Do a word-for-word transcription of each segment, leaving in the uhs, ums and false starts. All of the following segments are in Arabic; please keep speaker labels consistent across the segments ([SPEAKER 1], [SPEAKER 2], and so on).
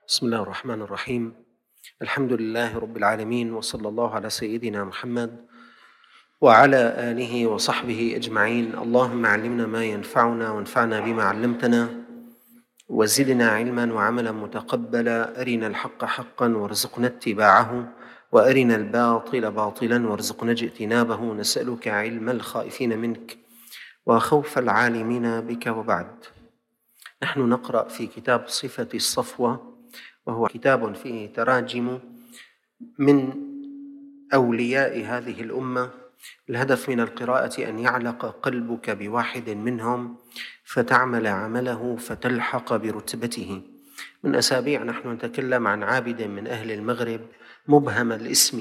[SPEAKER 1] بسم الله الرحمن الرحيم. الحمد لله رب العالمين، وصلى الله على سيدنا محمد وعلى آله وصحبه أجمعين. اللهم علمنا ما ينفعنا وانفعنا بما علمتنا وزدنا علما وعملا متقبلا. أرنا الحق حقا وارزقنا اتباعه، وأرنا الباطل باطلا وارزقنا اجتنابه. نسألك علم الخائفين منك وخوف العالمين بك. وبعد، نحن نقرأ في كتاب صفة الصفوة، وهو كتاب فيه تراجم من أولياء هذه الأمة. الهدف من القراءة أن يعلق قلبك بواحد منهم فتعمل عمله فتلحق برتبته. من أسابيع نحن نتكلم عن عابد من أهل المغرب مبهم الاسم،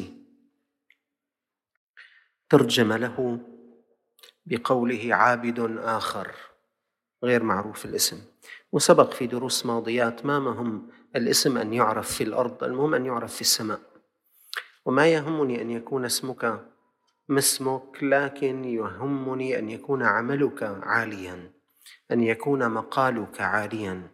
[SPEAKER 1] ترجم له بقوله عابد آخر غير معروف الاسم. وسبق في دروس ماضيات ما مهم الاسم أن يعرف في الأرض، المهم أن يعرف في السماء. وما يهمني أن يكون اسمك ما اسمك، لكن يهمني أن يكون عملك عاليا، أن يكون مقالك عاليا.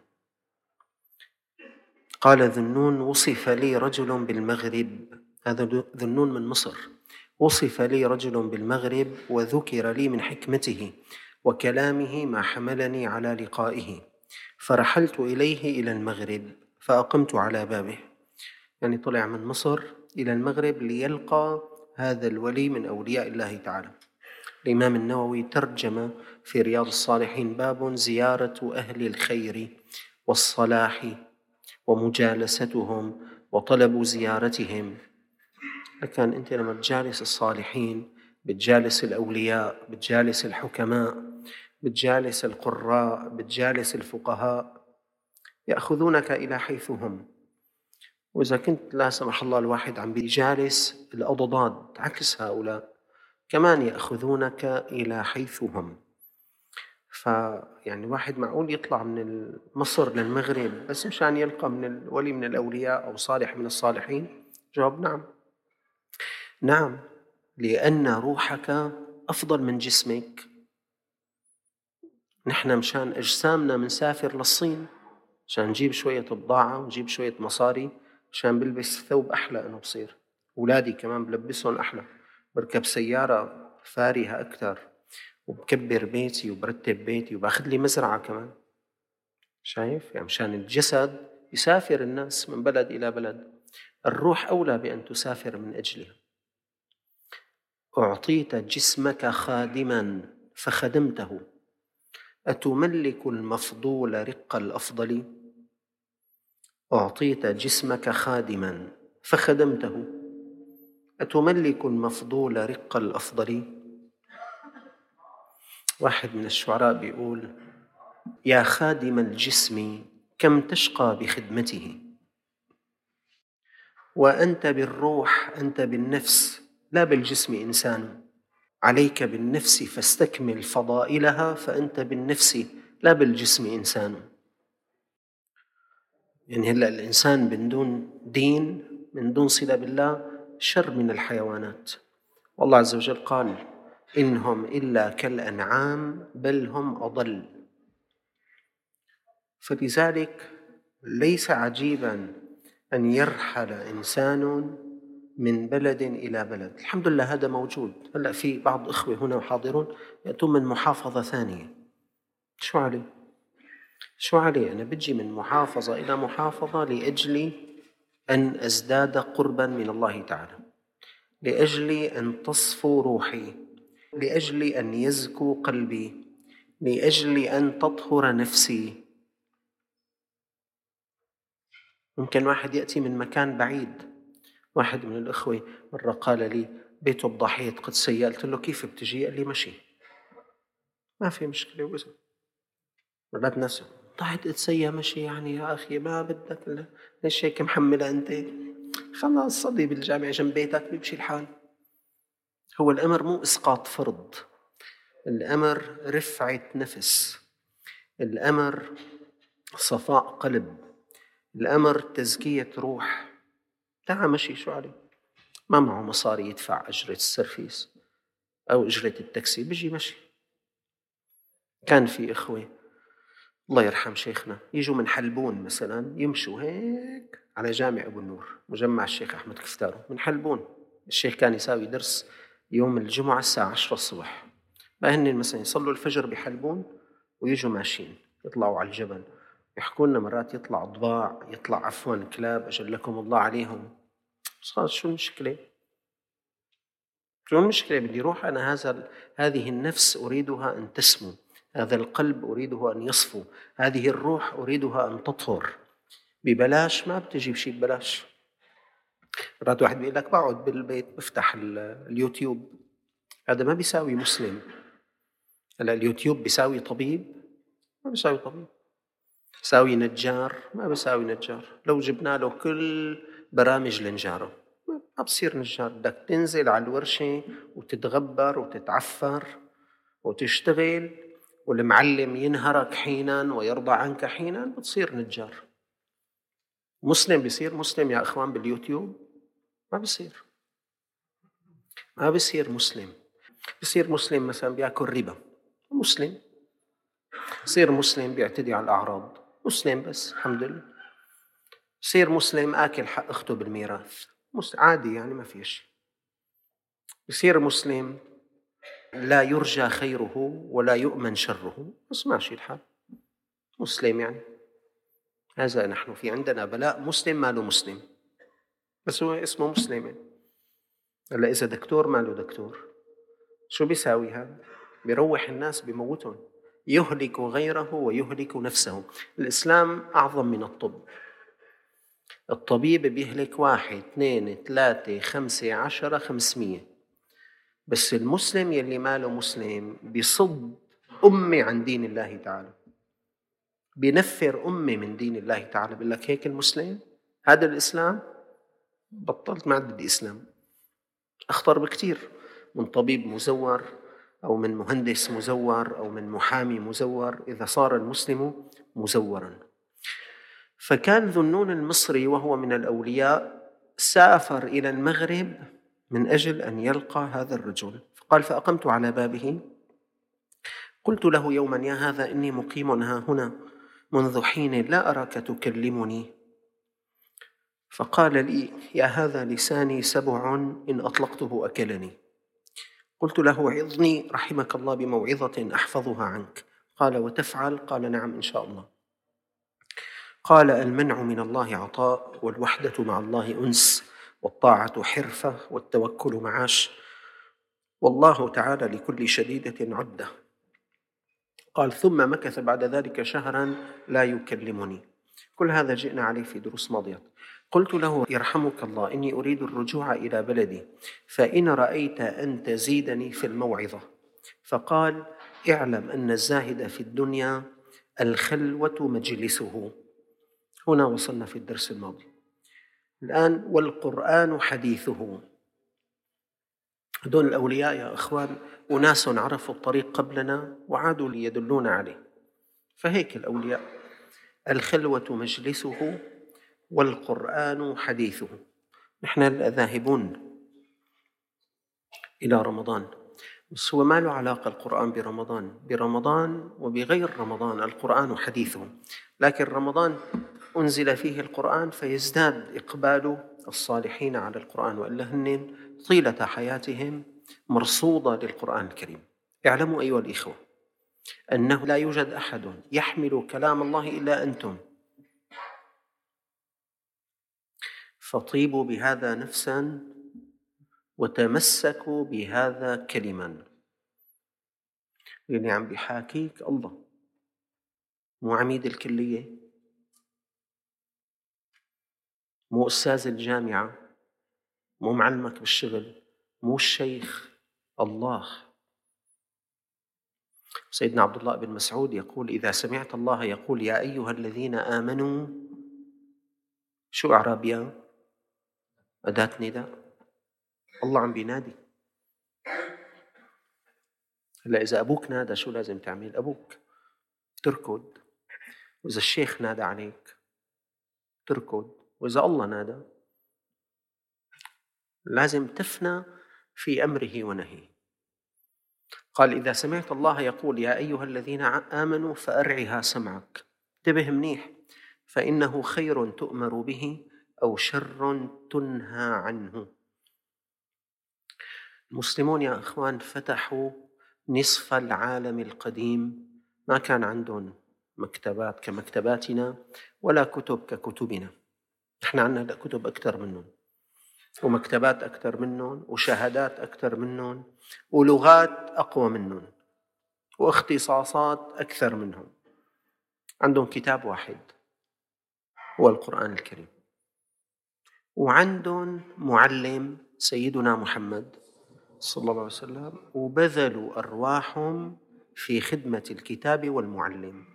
[SPEAKER 1] قال ذنون: وصف لي رجل بالمغرب، هذا ذنون من مصر، وصف لي رجل بالمغرب وذكر لي من حكمته وكلامه ما حملني على لقائه، فرحلت إليه إلى المغرب فأقمت على بابه. يعني طلع من مصر إلى المغرب ليلقى هذا الولي من أولياء الله تعالى. الإمام النووي ترجم في رياض الصالحين باب زيارة أهل الخير والصلاح ومجالستهم وطلب زيارتهم. لكن أنت لما تجالس الصالحين، بتجالس الأولياء، بتجالس الحكماء، بتجالس القراء، بتجالس الفقهاء، يأخذونك إلى حيث هم. وإذا كنت لا سمح الله الواحد عم بيجالس الأضداد عكس هؤلاء، كمان يأخذونك إلى حيث هم. فيعني واحد معقول يطلع من مصر للمغرب بس مشان يلقى من الولي من الأولياء أو صالح من الصالحين؟ جواب نعم. نعم، لأن روحك أفضل من جسمك. نحن مشان أجسامنا منسافر للصين مشان نجيب شوية بضاعة ونجيب شوية مصاري، مشان بلبس ثوب أحلى أنه بصير. أولادي كمان بلبسهم أحلى، بركب سيارة فارهة أكثر، وبكبر بيتي وبرتب بيتي وباخذ لي مزرعة كمان. شايف؟ يعني مشان الجسد يسافر الناس من بلد إلى بلد، الروح أولى بأن تسافر من أجلها. أعطيت جسمك خادما فخدمته، أتملك المفضول رق الأفضل؟ أعطيت جسمك خادما فخدمته، أتملك المفضول رق الأفضل؟ واحد من الشعراء بيقول: يا خادم الجسم كم تشقى بخدمته، وأنت بالروح، أنت بالنفس لا بالجسم إنسان. عليك بالنفس فاستكمل فضائلها، فأنت بالنفس لا بالجسم إنسان. يعني هلأ الإنسان من دون دين، من دون صلة بالله، شر من الحيوانات. والله عز وجل قال: إنهم إلا كالأنعام بل هم أضل. فلذلك ليس عجيبا أن يرحل إنسان من بلد إلى بلد. الحمد لله هذا موجود. هلأ في بعض إخوة هنا حاضرون يأتون من محافظة ثانية. شو عليه؟ شو عليه؟ أنا بجي من محافظة إلى محافظة لأجل أن أزداد قربا من الله تعالى، لأجل أن تصفو روحي، لأجل أن يزكو قلبي، لأجل أن تطهر نفسي. ممكن واحد يأتي من مكان بعيد. واحد من الأخوة مرة قال لي بيته بضاحية قدسية، قلت له كيف بتجي؟ قال لي مشي. ما في مشكلة. وزن مرات ناس ضاحية قدسية مشي، يعني يا أخي ما بدك، ليش هيك محملة أنت؟ خلاص صلي بالجامع جنب بيتك بيمشي الحال. هو الأمر مو إسقاط فرض، الأمر رفعة نفس، الأمر صفاء قلب، الأمر تزكية روح. تعا مشي، شو عليه؟ ما معه مصاري يدفع أجرة السيرفيس أو أجرة التاكسي، بيجي مشي. كان في إخوة الله يرحم شيخنا، يجوا من حلبون مثلا يمشوا هيك على جامع أبو النور، مجمع الشيخ أحمد كفتارو من حلبون. الشيخ كان يساوي درس يوم الجمعة الساعة عشرة الصبح، فهن مثلا يصلوا الفجر بحلبون ويجوا ماشيين يطلعوا على الجبل، يحكوا لنا مرات يطلع ضباع، يطلع عفوا كلاب أجلكم الله عليهم. صار شو المشكلة؟ شو المشكلة؟ بدي روح أنا هذا هذه النفس أريدها أن تسمو، هذا القلب أريده أن يصفو، هذه الروح أريدها أن تطهر. ببلاش ما بتجيب شيء ببلاش. مرات واحد بيقول لك بقعد بالبيت بفتح اليوتيوب، هذا ما بيساوي مسلم. هلا اليوتيوب بيساوي طبيب؟ ما بيساوي طبيب. بيساوي نجار؟ ما بيساوي نجار. لو جبنا له كل برامج النجارة ما بصير نجار. بدك تنزل على الورشة وتتغبر وتتعفر وتشتغل، والمعلم ينهرك حينا ويرضى عنك حينا بتصير نجار. مسلم بيصير مسلم يا إخوان باليوتيوب؟ ما بيصير. ما بيصير مسلم. بيصير مسلم مثلا بياكل ربا، مسلم. بيصير مسلم بيعتدي على الأعراض، مسلم بس الحمد لله. بيصير مسلم آكل حق أخته بالميراث، مسلم عادي يعني ما في شيء. بيصير مسلم لا يرجى خيره ولا يؤمن شره، بس ماشي الحال، مسلم يعني. هذا نحن في عندنا بلاء، مسلم ما له مسلم، بس هو اسمه مسلم يعني. هلا إذا دكتور ما له دكتور شو بيساوي هذا؟ بيروح الناس بيموتهم، يهلك غيره ويهلك نفسه. الإسلام أعظم من الطب. الطبيب بيهلك واحد اثنين ثلاثة خمسة عشرة خمسمية، بس المسلم يلي ماله مسلم بيصد أمة عن دين الله تعالى، بينفر أمة من دين الله تعالى. بيقول لك هيك المسلم؟ هذا الإسلام؟ بطلت، ما بدي إسلام. أخطر بكتير من طبيب مزور أو من مهندس مزور أو من محامي مزور، إذا صار المسلم مزورا. فكان ذنون المصري وهو من الأولياء سافر إلى المغرب من أجل أن يلقى هذا الرجل، فقال فأقمت على بابه، قلت له يوما يا هذا إني مقيم ها هنا منذ حين لا أراك تكلمني. فقال لي يا هذا لساني سبع إن أطلقته أكلني. قلت له عظني رحمك الله بموعظة أحفظها عنك. قال وتفعل؟ قال نعم إن شاء الله. قال المنع من الله عطاء، والوحدة مع الله أنس، والطاعة حرفة، والتوكل معاش، والله تعالى لكل شديدة عدة. قال ثم مكث بعد ذلك شهرا لا يكلمني. كل هذا جئنا عليه في دروس ماضية. قلت له يرحمك الله إني أريد الرجوع إلى بلدي، فإن رأيت أن تزيدني في الموعظة. فقال اعلم أن الزاهد في الدنيا الخلوة مجلسه. هنا وصلنا في الدرس الماضي. الآن والقرآن حديثه. هذول الأولياء يا أخوان أناس عرفوا الطريق قبلنا وعادوا ليدلون عليه. فهيك الأولياء الخلوة مجلسه والقرآن حديثه. نحن ذاهبون إلى رمضان، بس هو ما له علاقة القرآن برمضان. برمضان وبغير رمضان القرآن حديثه، لكن رمضان أنزل فيه القرآن فيزداد إقبال الصالحين على القرآن، وإلا هن طيلة حياتهم مرصودة للقرآن الكريم. اعلموا أيها الإخوة أنه لا يوجد أحد يحمل كلام الله إلا أنتم، فطيبوا بهذا نفسا وتمسكوا بهذا كلما. يعني عم بيحاكيك الله، مو عميد الكلية، مو أستاذ الجامعة، مو معلمك بالشغل، مو الشيخ، الله. سيدنا عبد الله بن مسعود يقول إذا سمعت الله يقول يا أيها الذين آمنوا، شو إعرابها؟ أداة نداء، الله عم بينادي. هلا إذا أبوك نادى شو لازم تعمل؟ أبوك تركض، وإذا الشيخ نادى عليك تركض، وإذا الله نادى لازم تفنى في أمره ونهيه. قال إذا سمعت الله يقول يا أيها الذين آمنوا فأرعها سمعك، انتبه منيح، فإنه خير تؤمر به أو شر تنهى عنه. المسلمون يا أخوان فتحوا نصف العالم القديم، ما كان عندهم مكتبات كمكتباتنا ولا كتب ككتبنا. احنا عندنا كتب أكثر منهم، ومكتبات أكثر منهم، وشهادات أكثر منهم، ولغات أقوى منهم، واختصاصات أكثر منهم. عندهم كتاب واحد هو القرآن الكريم، وعندهم معلم سيدنا محمد صلى الله عليه وسلم، وبذلوا أرواحهم في خدمة الكتاب والمعلم.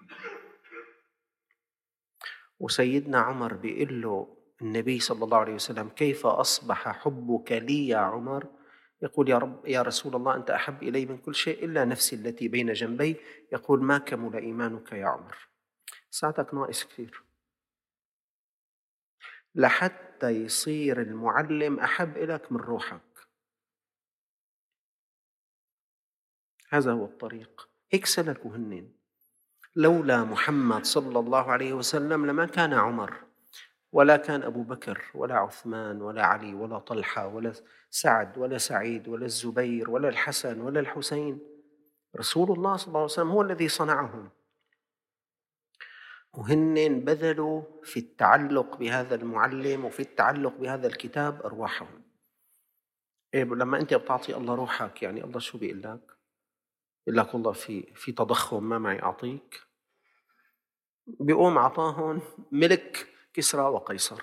[SPEAKER 1] وسيدنا عمر بيقول له النبي صلى الله عليه وسلم كيف أصبح حبك لي يا عمر؟ يقول يا رب يا رسول الله أنت أحب إلي من كل شيء إلا نفسي التي بين جنبي. يقول ما كمل إيمانك يا عمر، ساعتك ناقص كثير لحتى يصير المعلم أحب إليك من روحك. هذا هو الطريق، هيك سلكوا هنين. لولا محمد صلى الله عليه وسلم لما كان عمر ولا كان أبو بكر ولا عثمان ولا علي ولا طلحة ولا سعد ولا سعيد ولا الزبير ولا الحسن ولا الحسين. رسول الله صلى الله عليه وسلم هو الذي صنعهم، وهن بذلوا في التعلق بهذا المعلم وفي التعلق بهذا الكتاب أرواحهم. إيه لما أنت بتعطي الله روحك، يعني الله شو بيقول لك؟ بيقول لك والله في في تضخم ما معي أعطيك. بيقوم عطاهم ملك كسرى وقيصر.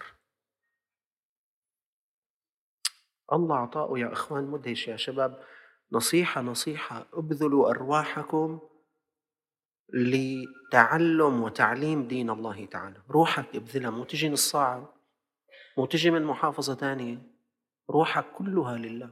[SPEAKER 1] الله عطاءه يا إخوان مدهش يا شباب. نصيحة نصيحة ابذلوا أرواحكم لتعلم وتعليم دين الله تعالى. روحك ابذلها، مو تجي نص ساعة، مو تجي من محافظة تانية، روحك كلها لله.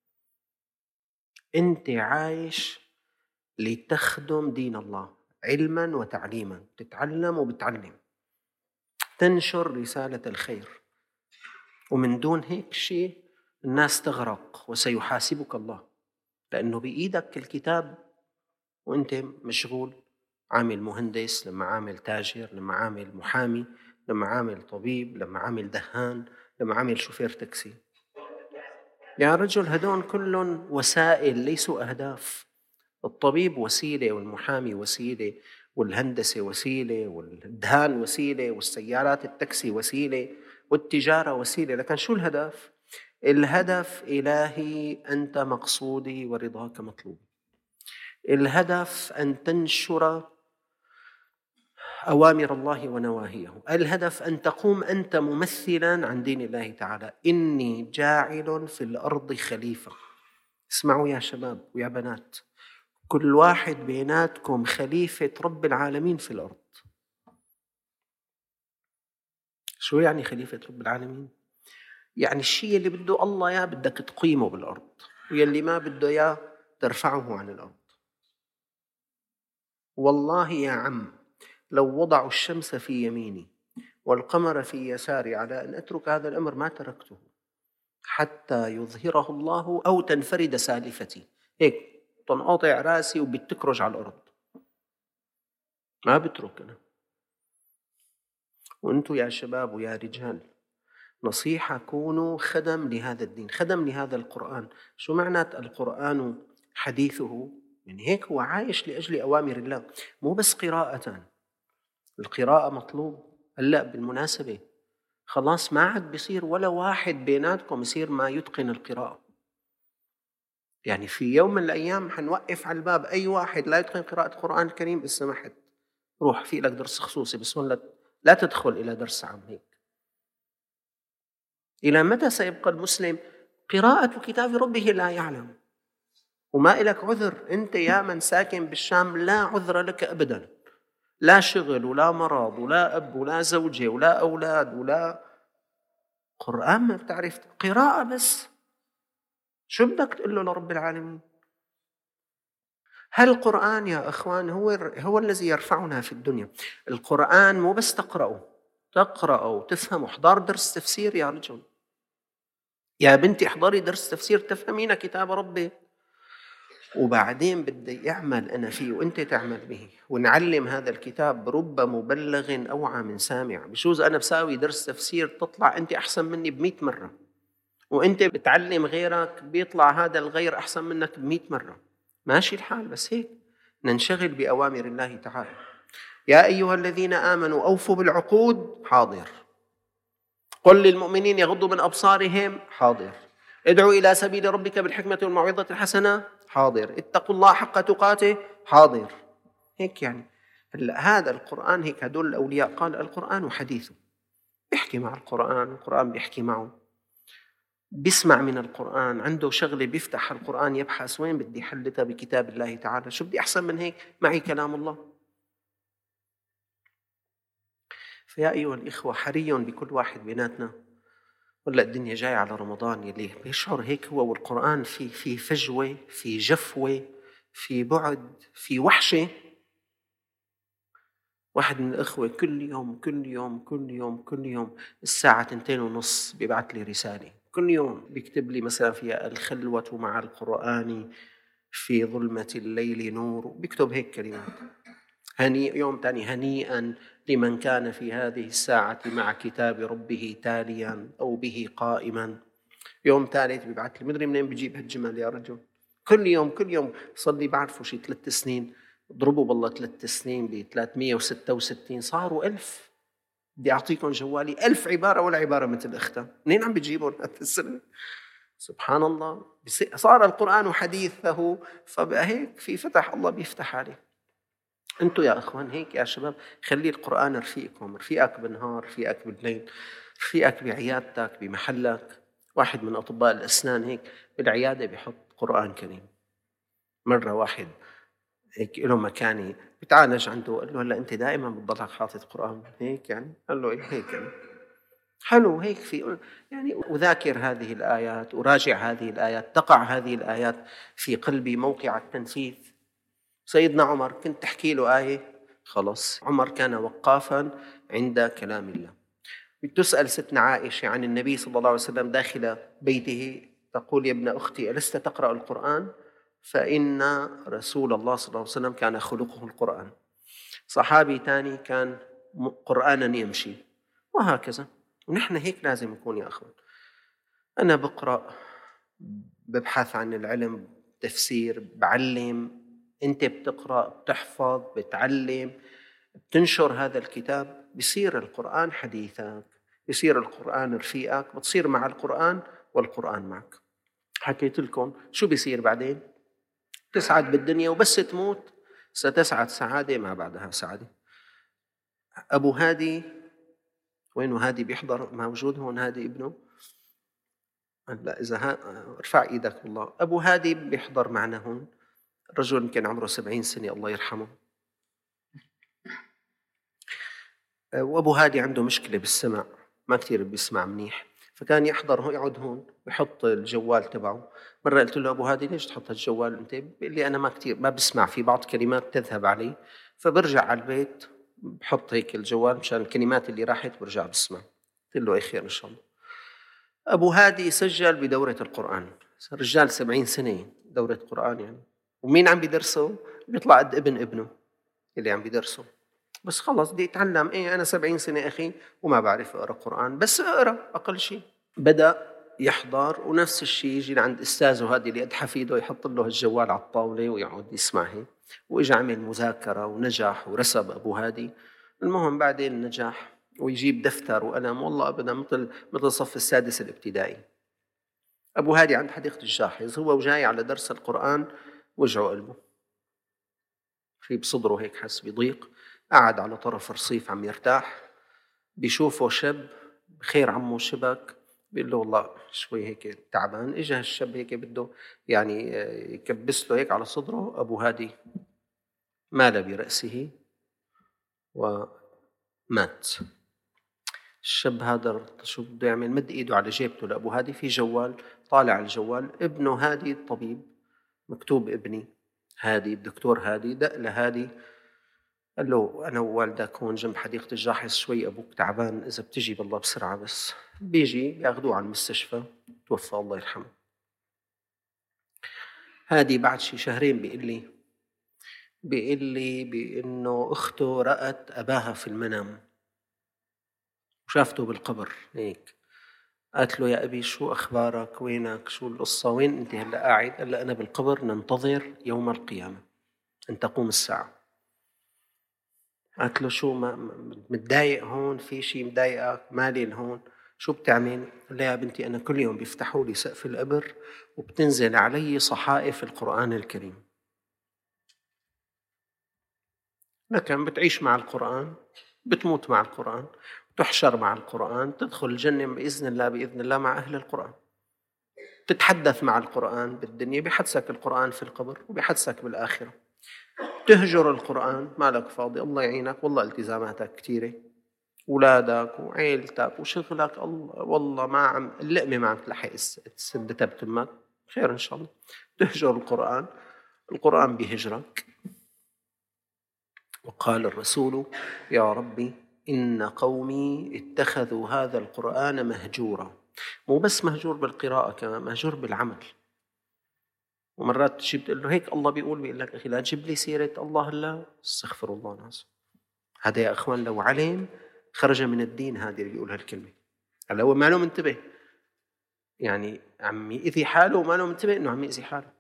[SPEAKER 1] أنت عايش لتخدم دين الله علما وتعليما، تتعلم وبتعلم، تنشر رسالة الخير، ومن دون هيك شيء الناس تغرق وسيحاسبك الله، لأنه بإيدك الكتاب وأنت مشغول، عامل مهندس، لما عامل تاجر، لما عامل محامي، لما عامل طبيب، لما عامل دهان، لما عامل شوفير تاكسي. يا رجل هدول كلهم وسائل ليسوا أهداف. الطبيب وسيلة، والمحامي وسيلة، والهندسة وسيلة، والدهان وسيلة، والسيارات التاكسي وسيلة، والتجارة وسيلة، لكن شو الهدف؟ الهدف إلهي أنت مقصودي ورضاك مطلوبي. الهدف أن تنشر أوامر الله ونواهيه. الهدف أن تقوم أنت ممثلا عن دين الله تعالى. إني جاعل في الأرض خليفة. اسمعوا يا شباب ويا بنات، كل واحد بيناتكم خليفة رب العالمين في الأرض. شو يعني خليفة رب العالمين؟ يعني الشيء اللي بده الله يا بدك تقيمه بالأرض، واللي ما بده يا ترفعه عن الأرض. والله يا عم لو وضعوا الشمس في يميني والقمر في يساري على أن أترك هذا الأمر ما تركته حتى يظهره الله أو تنفرد سالفتي. هيك تنقطع راسي وبتكرج على الأرض، ما بترك أنا. وأنتوا يا شباب ويا رجال نصيحة، كونوا خدم لهذا الدين، خدم لهذا القرآن. شو معنات القرآن حديثه؟ يعني هيك هو عايش لأجل أوامر الله، مو بس قراءة. القراءة مطلوب. هلأ بالمناسبة خلاص ما عاد بيصير ولا واحد بيناتكم يصير ما يتقن القراءة. يعني في يوم من الأيام حنوقف على الباب أي واحد لا يتقن قراءة القرآن الكريم، إذا سمحت روح في لك درس خصوصي، بس لا, لا تدخل إلى درس عام هيك. إلى متى سيبقى المسلم قراءة كتاب ربه لا يعلم؟ وما إلك عذر أنت يا من ساكن بالشام، لا عذر لك أبدا. لا شغل ولا مرض ولا أب ولا زوجة ولا أولاد ولا قرآن ما بتعرف، قراءة بس. شو بدك تقول له لرب العالمين؟ هل القرآن يا أخوان هو هو الذي يرفعنا في الدنيا؟ القرآن مو بس تقرأه تقرأه وتفهمه. احضر درس تفسير يا رجل، يا بنتي احضري درس تفسير تفهمين كتاب ربي. وبعدين بدي يعمل أنا فيه وأنت تعمل به ونعلم هذا الكتاب. رب مبلغ أوعى من سامع. بجوز أنا بساوي درس تفسير تطلع أنت أحسن مني بمئة مرة، وأنت بتعلم غيرك بيطلع هذا الغير أحسن منك بمئة مرة. ماشي الحال، بس هيك ننشغل بأوامر الله تعالى. يا أيها الذين آمنوا أوفوا بالعقود، حاضر. قل للمؤمنين يغضوا من أبصارهم، حاضر. ادعوا إلى سبيل ربك بالحكمة والموعظة الحسنة، حاضر. اتقوا الله حق تقاته، حاضر. هيك يعني هذا القرآن هيك. هدول الأولياء قال القرآن حديث، بيحكي مع القرآن، القرآن بيحكي معه، بيسمع من القرآن، عنده شغلة بيفتح القرآن يبحث وين بدي حلتها بكتاب الله تعالى. شو بدي أحسن من هيك؟ معي كلام الله. فيا أيها الإخوة، حري بكل واحد بيناتنا، ولا الدنيا جاي على رمضان يلي بيشعر هيك هو والقرآن في في فجوة، في جفوة، في بعد، في وحشة. واحد من الأخوة كل يوم كل يوم كل يوم كل يوم الساعة تنتين ونص بيبعت لي رسالة، كل يوم بيكتب لي مثلا فيها الخلوة مع القرآن في ظلمة الليل نور، بيكتب هيك كلمات. هني يوم تاني: هنيئا لمن كان في هذه الساعة مع كتاب ربه تاليا أو به قائما. يوم ثالث بيبعت لي مدري منين بيجيب هالجمل يا رجل. كل يوم كل يوم صار لي بعرفه شي ثلاث سنين. اضربوا بالله ثلاث سنين ب ثلاثمية وستة وستين صاروا ألف. بدي أعطيكم جوالي ألف عبارة ولا عبارة مثل أختها. منين عم بتجيبون هذا السنة؟ سبحان الله. صار القرآن حديثه، فبقى هيك في فتح الله بيفتح عليه. أنتوا يا أخوان هيك يا شباب، خلي القرآن رفيقكم، رفيقك بالنهار، رفيقك بالليل، رفيقك بعيادتك بمحلك. واحد من أطباء الأسنان هيك بالعيادة بيحط قرآن كريم. مرة واحد هيك له مكاني بتعالج عنده، قال له هلا أنت دائما بتضلك حاطط قرآن هيك يعني؟ قال له إيه هيك يعني. حلو هيك في يعني أذاكر هذه الآيات، أراجع هذه الآيات، تقع هذه الآيات في قلبي موقع التنفيذ. سيدنا عمر كنت تحكي له آية خلص، عمر كان وقافا عند كلام الله. تسأل ستنا عائشة عن النبي صلى الله عليه وسلم داخل بيته، تقول: يا ابن أختي ألست تقرأ القرآن؟ فإن رسول الله صلى الله عليه وسلم كان خلقه القرآن. صحابي تاني كان قرآنا يمشي، وهكذا. ونحن هيك لازم نكون يا أخوان. أنا بقرأ، ببحث عن العلم، تفسير، بعلم. أنت بتقرأ، بتحفظ، بتعلم، بتنشر هذا الكتاب، بيصير القرآن حديثك، بيصير القرآن رفيقك، بتصير مع القرآن والقرآن معك. حكيت لكم شو بيصير بعدين؟ تسعد بالدنيا، وبس تموت ستسعد سعادة ما بعدها سعادة. أبو هادي، وينه هادي؟ بيحضر؟ موجود هون هادي ابنه؟ لا، إذا ها... ارفع إيدك والله. أبو هادي بيحضر معنا هون، رجل كان عمره سبعين سنة الله يرحمه. وأبو هادي عنده مشكلة بالسمع، ما كتير بيسمع منيح، فكان يحضر هون، يقعد هون ويحط الجوال تبعه. مرة قلت له: أبو هادي ليش تحط الجوال أنت؟ بيقول لي: أنا ما كتير ما بسمع، في بعض كلمات تذهب علي، فبرجع على البيت بحط هيك الجوال مشان الكلمات اللي راحت برجع بسمع. قلت له: أي خير إن شاء الله. أبو هادي سجل بدورة القرآن، رجال سبعين سنة دورة قرآن يعني. ومين عم بيدرسه؟ بيطلع قد ابن ابنه اللي عم بيدرسه. بس خلص بدي أتعلم. إيه أنا سبعين سنة أخي وما بعرف أقرأ قرآن، بس أقرأ أقل شيء. بدأ يحضر، ونفس الشيء يجي لعند أستاذه هذه اللي قد حفيده، يحط له الجوال على الطاولة ويقعد يسمع هيك. وإجا عمل مذاكرة ونجح ورسب أبو هادي. المهم بعدين نجح ويجيب دفتر وقلم، والله أبدا مثل مثل صف السادس الابتدائي. أبو هادي عند حديقة الجاحظ، هو وجاي على درس القرآن وجعه قلبه، في بصدره هيك حس بضيق. قعد على طرف رصيف عم يرتاح، بيشوفه شاب بخير عمه شبك، بيقول له: والله شوي هيك تعبان. إجا هالشاب هيك بده يعني يكبس له هيك على صدره. أبو هادي مال برأسه ومات. الشاب هذا شو بده يعمل؟ مد إيده على جيبته لأبو هادي، في جوال، طالع الجوال، ابنه هادي الطبيب، مكتوب ابني هادي، الدكتور هادي. دق لهادي قال له: أنا ووالدك هون جنب حديقة الجاحظ شوي، أبوك تعبان، إذا بتجي بالله بسرعة. بس بيجي ياخذوه على المستشفى، توفى الله يرحمه. هادي بعد شي شهرين بيقول لي بيقول لي بأنه أخته رأت أباها في المنام وشافته بالقبر هيك. قالت له: يا أبي شو أخبارك؟ وينك؟ شو القصة؟ وين أنت هلأ قاعد؟ قال لها: أنا بالقبر ننتظر يوم القيامة أن تقوم الساعة. قالت له: شو ما متضايق هون؟ في شي مضايقك؟ مالي هون؟ شو بتعمل؟ قال لها: يا بنتي أنا كل يوم بيفتحوا لي سقف القبر وبتنزل علي صحائف القرآن الكريم، لكن بتعيش مع القرآن، بتموت مع القرآن، تحشر مع القرآن، تدخل الجنة بإذن الله بإذن الله مع أهل القرآن، تتحدث مع القرآن بالدنيا، بيحدثك القرآن في القبر وبيحدثك بالآخرة. تهجر القرآن مالك فاضي، الله يعينك، والله التزاماتك كثيرة، أولادك وعيلتك وشغلك، الله والله ما عم اللقمة ما عم تلحق تسدتها بتمك، خير إن شاء الله. تهجر القرآن، القرآن بيهجرك. وقال الرسول: يا ربي إن قومي اتخذوا هذا القرآن مهجورا. مو بس مهجور بالقراءة، كمان مهجور بالعمل. ومرات تجي بتقول له هيك الله بيقول، بيقول لك: أخي لا تجيب لي سيرة الله هلا، استغفر الله ناس. هذا يا أخوان لو علم خرج من الدين، هذه اللي بيقول هالكلمة. هلا هو ما له منتبه، يعني عم يأذي حاله وما له منتبه إنه عم يأذي حاله.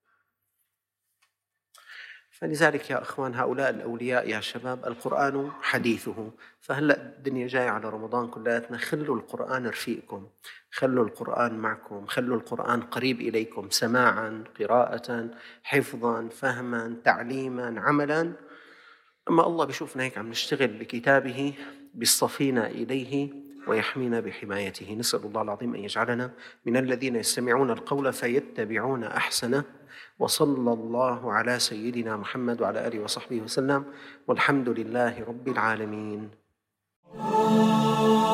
[SPEAKER 1] فلذلك يا أخوان هؤلاء الأولياء يا شباب القرآن حديثه. فهلأ الدنيا جاية على رمضان كلياتنا، خلوا القرآن رفيقكم، خلوا القرآن معكم، خلوا القرآن قريب إليكم، سماعا، قراءة، حفظا، فهما، تعليما، عملا. أما الله بيشوفنا هيك عم نشتغل بكتابه بيصطفينا إليه ويحمينا بحمايته. نسأل الله العظيم أن يجعلنا من الذين يستمعون القول فيتبعون أحسنه. وصلى الله على سيدنا محمد وعلى آله وصحبه وسلم، والحمد لله رب العالمين.